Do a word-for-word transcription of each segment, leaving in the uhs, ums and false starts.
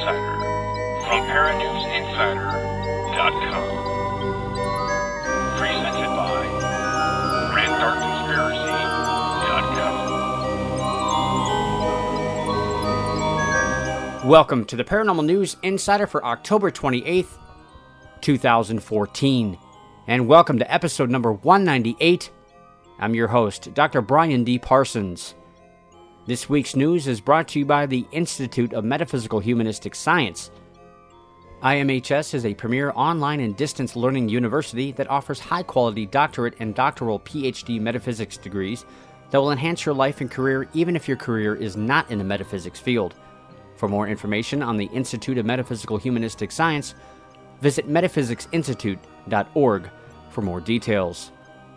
Insider from Paranews Insider dot com. Presented by Grand Dark Conspiracy dot com. Welcome to the Paranormal News Insider for October twenty-eighth, twenty fourteen. And welcome to episode number one ninety-eight. I'm your host, Doctor Brian D. Parsons. This week's news is brought to you by the Institute of Metaphysical Humanistic Science. I M H S is a premier online and distance learning university that offers high-quality doctorate and doctoral P H D metaphysics degrees that will enhance your life and career even if your career is not in the metaphysics field. For more information on the Institute of Metaphysical Humanistic Science, visit metaphysics institute dot org for more details.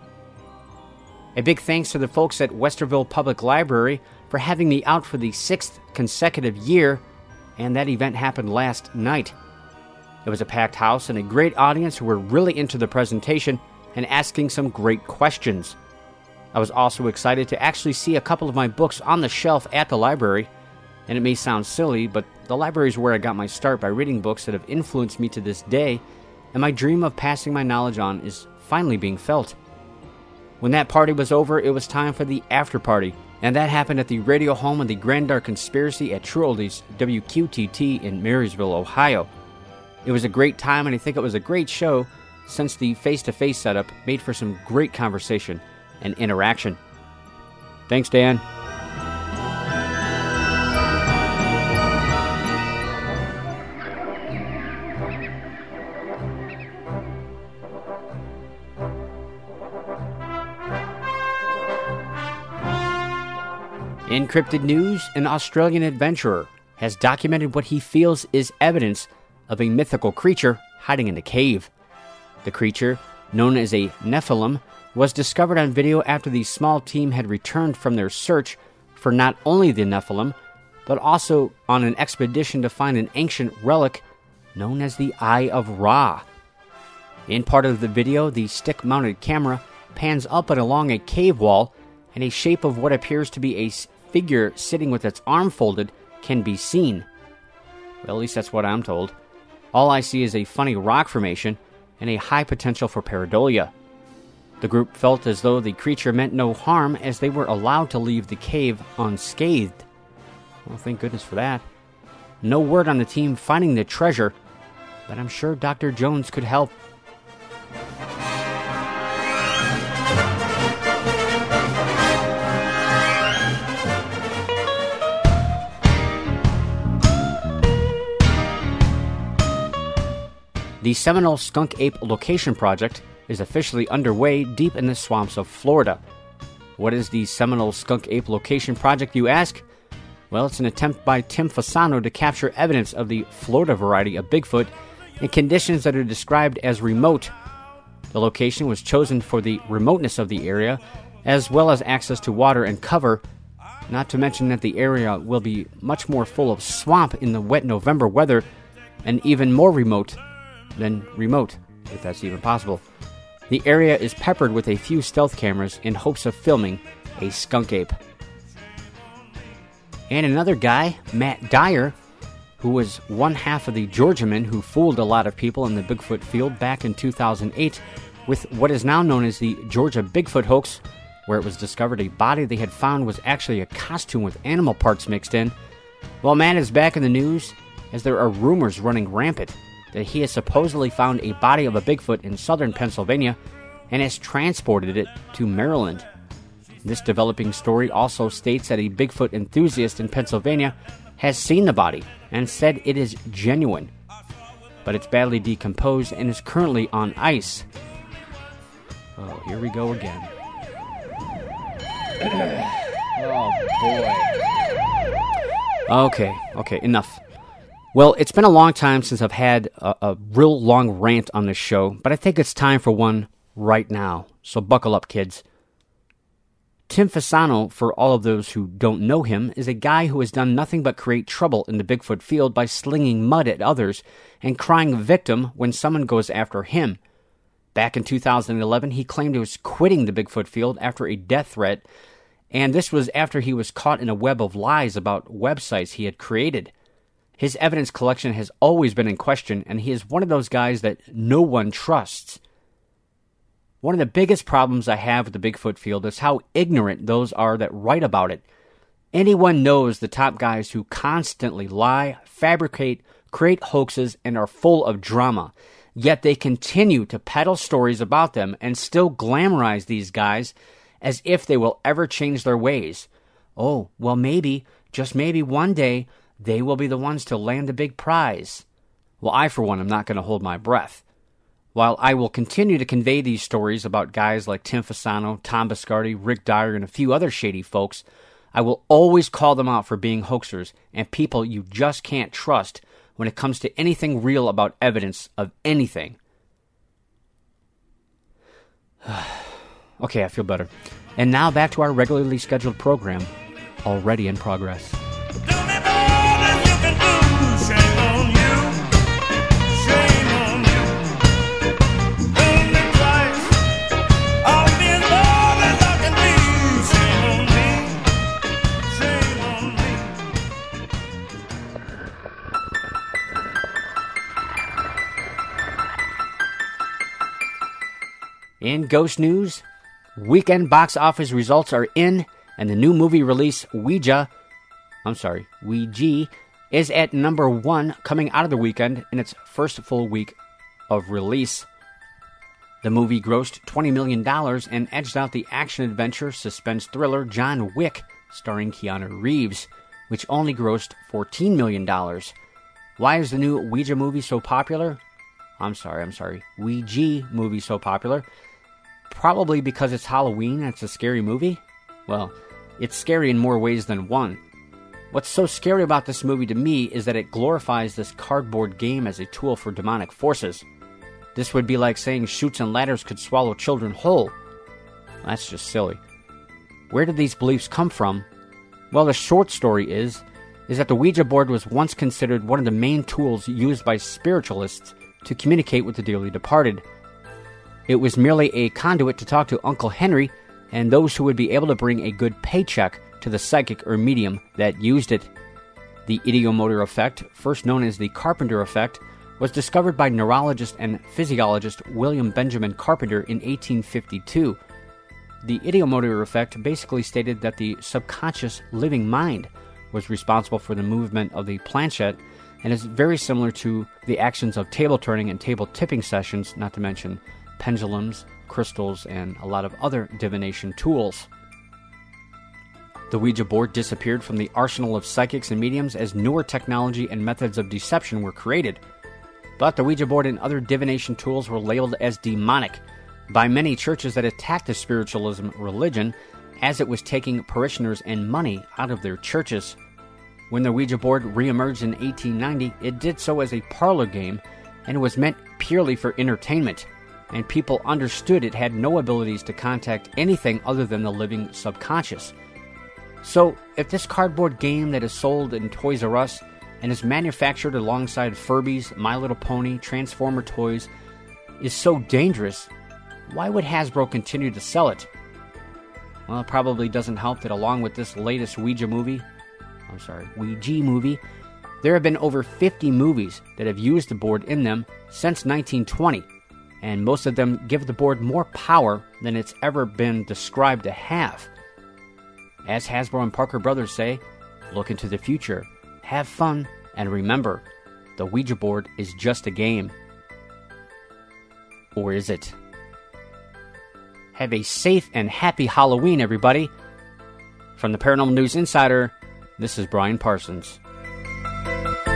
A big thanks to the folks at Westerville Public Library for having me out for the sixth consecutive year, and that event happened last night. It was a packed house and a great audience who were really into the presentation and asking some great questions. I was also excited to actually see a couple of my books on the shelf at the library, and it may sound silly, but the library is where I got my start by reading books that have influenced me to this day, and my dream of passing my knowledge on is finally being felt. When that party was over, it was time for the after party, and that happened at the radio home of the Grand Dark Conspiracy at True Oldies W Q T T in Marysville, Ohio. It was a great time, and I think it was a great show since the face-to-face setup made for some great conversation and interaction. Thanks, Dan. Encrypted News, an Australian adventurer, has documented what he feels is evidence of a mythical creature hiding in a cave. The creature, known as a Nephilim, was discovered on video after the small team had returned from their search for not only the Nephilim, but also on an expedition to find an ancient relic known as the Eye of Ra. In part of the video, the stick-mounted camera pans up and along a cave wall, and a shape of what appears to be a figure sitting with its arm folded can be seen. Well, at least that's what I'm told. All I see is a funny rock formation and a high potential for pareidolia. The group felt as though the creature meant no harm as they were allowed to leave the cave unscathed. Well, thank goodness for that. No word on the team finding the treasure, but I'm sure Doctor Jones could help. The Seminole Skunk Ape Location Project is officially underway deep in the swamps of Florida. What is the Seminole Skunk Ape Location Project, you ask? Well, it's an attempt by Tim Fasano to capture evidence of the Florida variety of Bigfoot in conditions that are described as remote. The location was chosen for the remoteness of the area, as well as access to water and cover, not to mention that the area will be much more full of swamp in the wet November weather, and even more remote than remote, if that's even possible. The area is peppered with a few stealth cameras in hopes of filming a skunk ape. And another guy, Matt Dyer, who was one half of the Georgiaman who fooled a lot of people in the Bigfoot field back in two thousand eight with what is now known as the Georgia Bigfoot hoax, where it was discovered a body they had found was actually a costume with animal parts mixed in. Well, Matt is back in the news as there are rumors running rampant that he has supposedly found a body of a Bigfoot in southern Pennsylvania and has transported it to Maryland. This developing story also states that a Bigfoot enthusiast in Pennsylvania has seen the body and said it is genuine, but it's badly decomposed and is currently on ice. Oh, here we go again. Oh, boy. Okay, okay, enough. Well, it's been a long time since I've had a, a real long rant on this show, but I think it's time for one right now. So buckle up, kids. Tim Fasano, for all of those who don't know him, is a guy who has done nothing but create trouble in the Bigfoot field by slinging mud at others and crying victim when someone goes after him. Back in two thousand eleven, he claimed he was quitting the Bigfoot field after a death threat, and this was after he was caught in a web of lies about websites he had created. His evidence collection has always been in question, and he is one of those guys that no one trusts. One of the biggest problems I have with the Bigfoot field is how ignorant those are that write about it. Anyone knows the top guys who constantly lie, fabricate, create hoaxes, and are full of drama. Yet they continue to peddle stories about them and still glamorize these guys as if they will ever change their ways. Oh, well maybe, just maybe one day, they will be the ones to land the big prize. Well, I for one am not going to hold my breath. While I will continue to convey these stories about guys like Tim Fasano, Tom Biscardi, Rick Dyer, and a few other shady folks, I will always call them out for being hoaxers and people you just can't trust when it comes to anything real about evidence of anything. Okay, I feel better. And now back to our regularly scheduled program, already in progress. In ghost news, weekend box office results are in, and the new movie release, Ouija, I'm sorry, Ouija, is at number one coming out of the weekend in its first full week of release. The movie grossed twenty million dollars and edged out the action-adventure suspense thriller John Wick, starring Keanu Reeves, which only grossed fourteen million dollars. Why is the new Ouija movie so popular? I'm sorry, I'm sorry, Ouija movie so popular? Probably because it's Halloween and it's a scary movie? Well, it's scary in more ways than one. What's so scary about this movie to me is that it glorifies this cardboard game as a tool for demonic forces. This would be like saying chutes and ladders could swallow children whole. That's just silly. Where did these beliefs come from? Well, the short story is, is that the Ouija board was once considered one of the main tools used by spiritualists to communicate with the dearly departed. It was merely a conduit to talk to Uncle Henry and those who would be able to bring a good paycheck to the psychic or medium that used it. The ideomotor effect, first known as the Carpenter effect, was discovered by neurologist and physiologist William Benjamin Carpenter in eighteen fifty-two. The ideomotor effect basically stated that the subconscious living mind was responsible for the movement of the planchette and is very similar to the actions of table turning and table tipping sessions, not to mention pendulums, crystals, and a lot of other divination tools. The Ouija board disappeared from the arsenal of psychics and mediums as newer technology and methods of deception were created. But the Ouija board and other divination tools were labeled as demonic by many churches that attacked the spiritualism religion, as it was taking parishioners and money out of their churches. When the Ouija board re-emerged in eighteen ninety, it did so as a parlor game, and it was meant purely for entertainment, and people understood it had no abilities to contact anything other than the living subconscious. So, if this cardboard game that is sold in Toys R Us and is manufactured alongside Furbies, My Little Pony, Transformer toys is so dangerous, why would Hasbro continue to sell it? Well, it probably doesn't help that along with this latest Ouija movie, I'm sorry, Ouija movie, there have been over fifty movies that have used the board in them since nineteen twenty, and most of them give the board more power than it's ever been described to have. As Hasbro and Parker Brothers say, look into the future, have fun, and remember, the Ouija board is just a game. Or is it? Have a safe and happy Halloween, everybody. From the Paranormal News Insider, this is Brian Parsons.